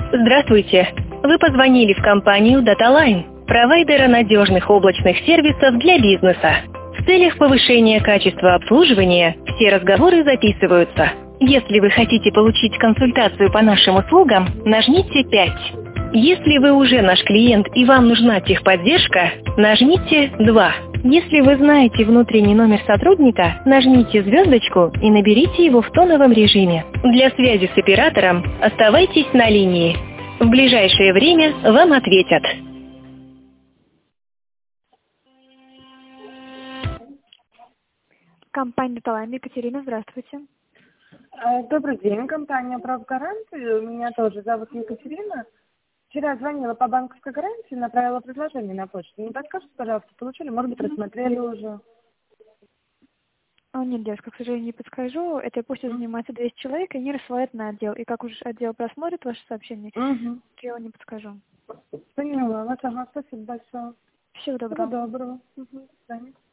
Здравствуйте! Вы позвонили в компанию DataLine, провайдера надежных облачных сервисов для бизнеса. В целях повышения качества обслуживания все разговоры записываются. Если вы хотите получить консультацию по нашим услугам, нажмите 5. Если вы уже наш клиент и вам нужна техподдержка, нажмите 2. Если вы знаете внутренний номер сотрудника, нажмите звездочку и наберите его в тоновом режиме. Для связи с оператором оставайтесь на линии. В ближайшее время вам ответят. Компания «Талайм», Екатерина, здравствуйте. Добрый день, компания «Правгаранты». Меня тоже зовут Екатерина. Вчера звонила по банковской гарантии, направила предложение на почту. Не подскажете, пожалуйста, получили? Может быть, рассмотрели уже? Нет, девушка, к сожалению, не подскажу. Этой почтой занимается 200 человек, и они рассылают на отдел. И как уже отдел просмотрит ваше сообщение, я вам не подскажу. Поняла вас. Ага, спасибо большое. Всего доброго. Всего доброго. До свидания.